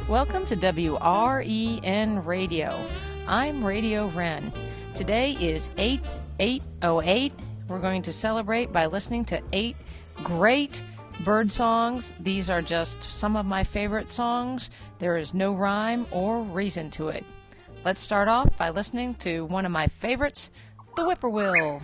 Welcome to WREN Radio. I'm Radio Wren. Today is 8/8/08. We're going to celebrate by listening to 8 great bird songs. These are just some of my favorite songs. There is no rhyme or reason to it. Let's start off by listening to one of my favorites, the whippoorwill.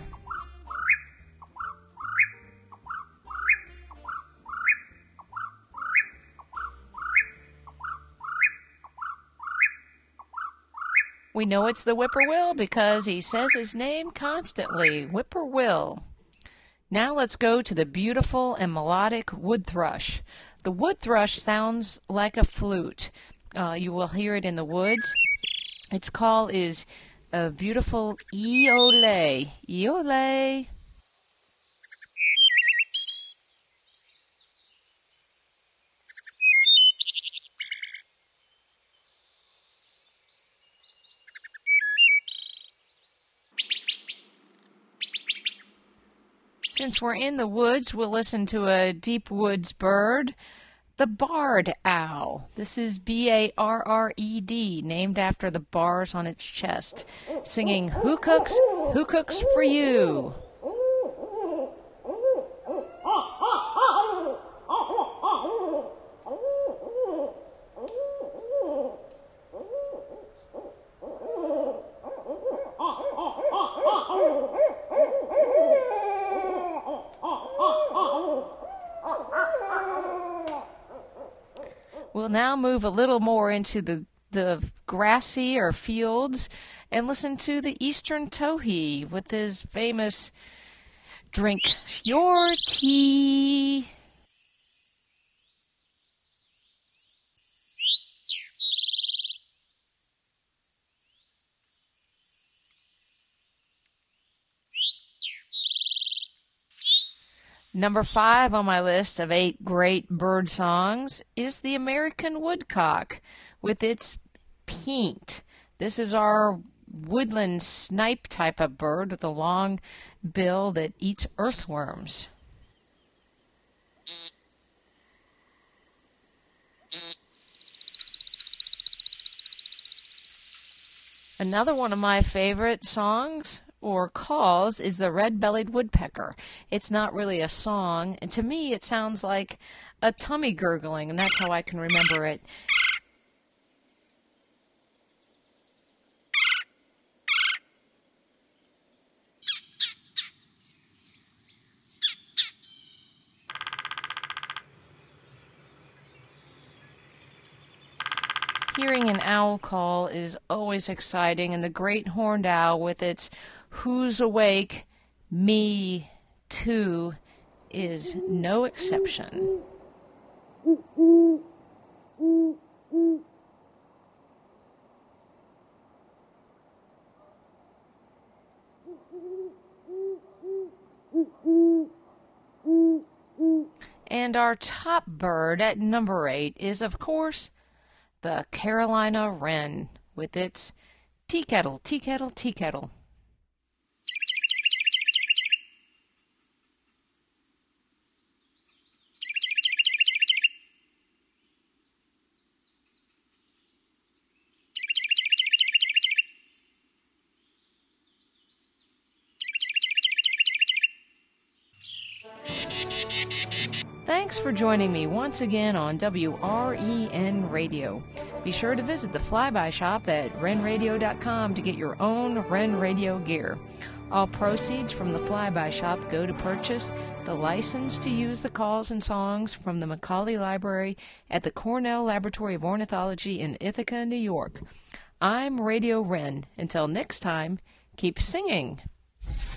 We know it's the whippoorwill because he says his name constantly, whippoorwill. Now let's go to the beautiful and melodic wood thrush. The wood thrush sounds like a flute. You will hear it in the woods. Its call is a beautiful ee-ole, ee-ole. Since we're in the woods, we'll listen to a deep woods bird, the barred owl. This is B-A-R-R-E-D, named after the bars on its chest, singing, Who cooks for you? We'll now move a little more into the grassy or fields and listen to the eastern towhee with his famous drink your tea. Number 5 on my list of 8 great bird songs is the American woodcock with its peent. This is our woodland snipe type of bird with a long bill that eats earthworms. Another one of my favorite songs or calls is the red-bellied woodpecker. It's not really a song, and to me it sounds like a tummy gurgling, and that's how I can remember it. Hearing an owl call is always exciting, and the great horned owl with its Who's awake? Me too is no exception. And our top bird at number 8 is, of course, the Carolina wren with its tea kettle, tea kettle, tea kettle. Thanks for joining me once again on WREN Radio. Be sure to visit the Flyby Shop at renradio.com to get your own Ren Radio gear. All proceeds from the Flyby Shop go to purchase the license to use the calls and songs from the Macaulay Library at the Cornell Laboratory of Ornithology in Ithaca, New York. I'm Radio Wren. Until next time, keep singing.